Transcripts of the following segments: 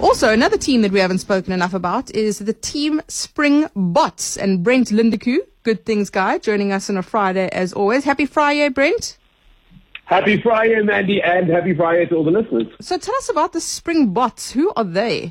Also, another team that we haven't spoken enough about is the team Springboks, and Brent Lindekoe, Good Things guy, joining us on a Friday as always. Happy Friday, Brent. Happy Friday, Mandy, and happy Friday to all the listeners. So tell us about the Springboks. Who are they?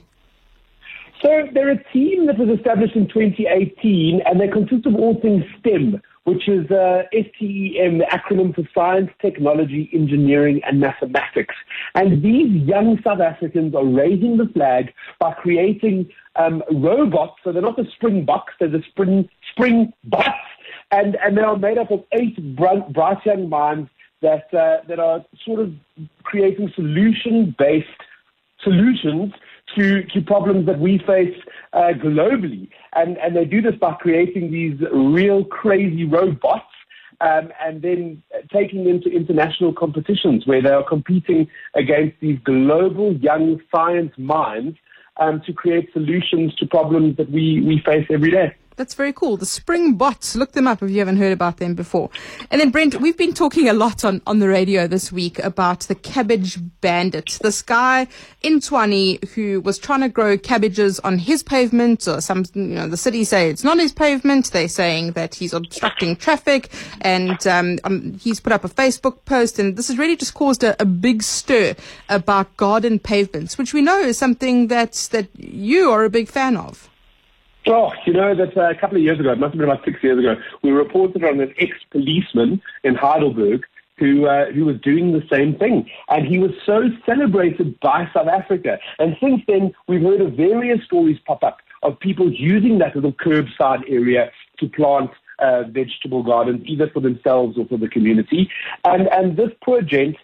So they're a team that was established in 2018, and they consist of all things STEM, which is STEM, the acronym for Science, Technology, Engineering, and Mathematics. And these young South Africans are raising the flag by creating robots. So they're not the Springboks, they're the Springboks, and they are made up of 8 bright young minds that are sort of creating solution-based solutions to problems that we face globally. And they do this by creating these real crazy robots and then taking them to international competitions where they are competing against these global young science minds to create solutions to problems that we face every day. That's very cool. The Springboks. Look them up if you haven't heard about them before. And then, Brent, we've been talking a lot on the radio this week about the cabbage bandit. This guy in Tshwane who was trying to grow cabbages on his pavement, or the city say it's not his pavement. They're saying that he's obstructing traffic, and he's put up a Facebook post, and this has really just caused a big stir about garden pavements, which we know is something that you are a big fan of. Oh, that a couple of years ago, it must have been about 6 years ago, we reported on an ex-policeman in Heidelberg who was doing the same thing. And he was so celebrated by South Africa. And since then, we've heard of various stories pop up of people using that little curbside area to plant vegetable gardens, either for themselves or for the community. And this poor gent,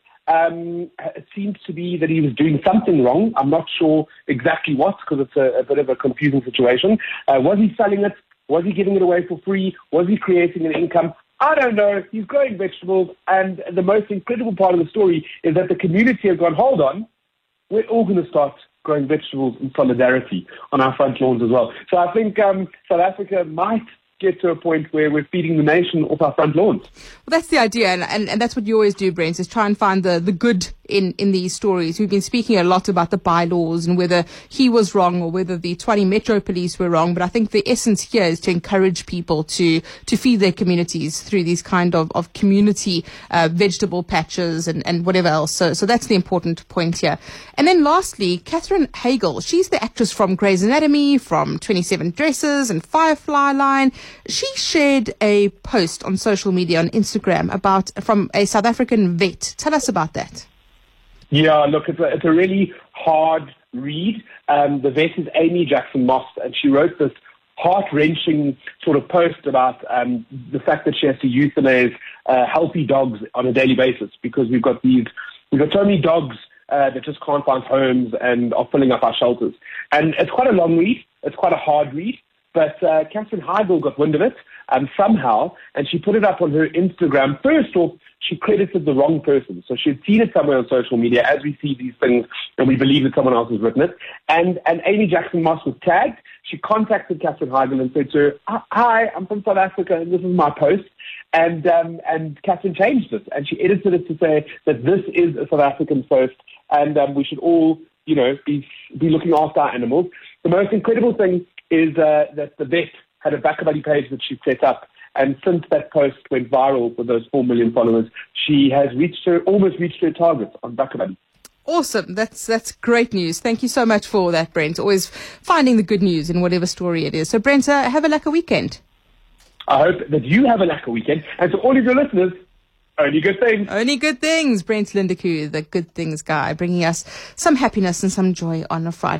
it seems to be that he was doing something wrong. I'm not sure exactly what, because it's a bit of a confusing situation. Was he selling it? Was he giving it away for free? Was he creating an income? I don't know. He's growing vegetables, and the most incredible part of the story is that the community has gone, hold on, we're all going to start growing vegetables in solidarity on our front lawns as well. So I think South Africa might get to a point where we're feeding the nation off our front lawns. Well, that's the idea, and that's what you always do, Brent, is try and find the good in these stories. We've been speaking a lot about the bylaws and whether he was wrong or whether the Tshwane Metro Police were wrong, but I think the essence here is to encourage people to feed their communities through these kind of community vegetable patches and whatever else. So that's the important point here. And then lastly, Katherine Heigl, she's the actress from Grey's Anatomy, from 27 Dresses and Firefly Line. She shared a post on social media on Instagram from a South African vet. Tell us about that. Yeah, look, it's a really hard read. The vet is Amy Jackson Moss, and she wrote this heart-wrenching sort of post about the fact that she has to euthanize healthy dogs on a daily basis because we've got so many dogs that just can't find homes and are filling up our shelters. And it's quite a long read. It's quite a hard read. But Katherine Heigl got wind of it somehow, and she put it up on her Instagram. First off, she credited the wrong person. So she had seen it somewhere on social media, as we see these things, and we believe that someone else has written it. And Amy Jackson Moss was tagged. She contacted Katherine Heigl and said to her, "Hi, I'm from South Africa, and this is my post." And Katherine changed it, and she edited it to say that this is a South African post, and we should all, be looking after our animals. The most incredible thing is that the vet had a BackaBuddy page that she set up, and since that post went viral with those 4 million followers, she has almost reached her target on BackaBuddy. Awesome. That's great news. Thank you so much for that, Brent. Always finding the good news in whatever story it is. So, Brent, have a lekker weekend. I hope that you have a lekker weekend. And to all of your listeners, only good things. Only good things. Brent Lindekoe, the Good Things guy, bringing us some happiness and some joy on a Friday.